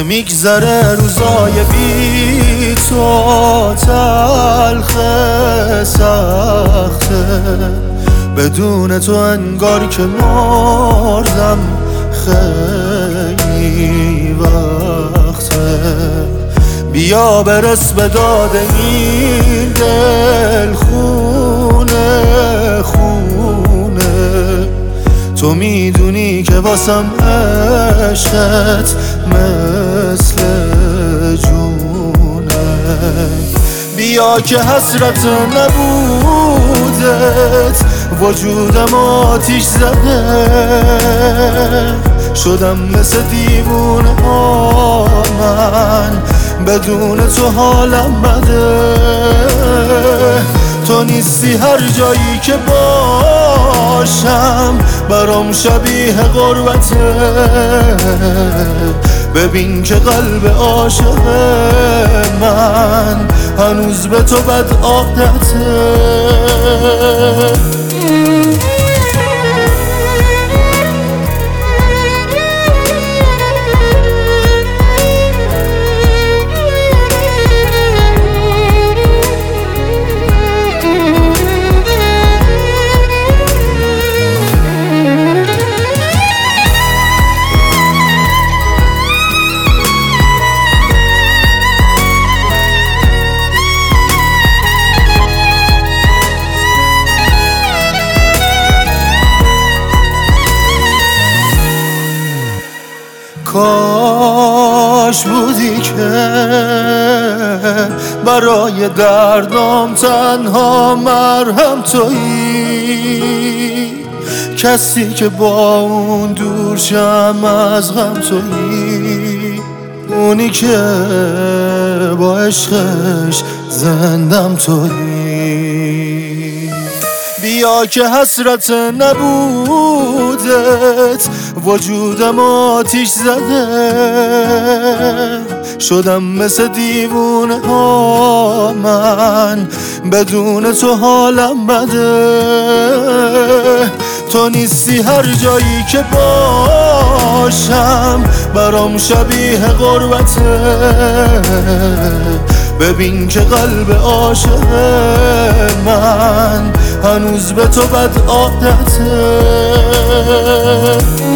نمیگذره روزای بی تو، تلخ سخته بدون تو، انگار که مردم خیلی وقته. بیا برس به داد این دل، خونه خونه. تو میدونی که واسم عشقت مثل جونه. بیا که حسرت نبودت وجودم آتیش زده، شدم مثل دیوونه ها من، بدون تو حالم بده. تو نیستی هر جایی که باشم، برام شبیه غربته. ببین که قلب عاشق من هنوز به تو بد عادته. کاش بودی که برای دردام تنها مرهم تویی، کسی که با اون دور شم از غم تویی، اونی که با عشقش زندم تویی. بیا که حسرت نبودت وجودم آتیش زده، شدم مثل دیوونه ها من، بدون تو حالم بده. تو نیستی هر جایی که باشم، برام شبیه غربته. ببین که قلب عاشق من هنوز به تو بد عادته.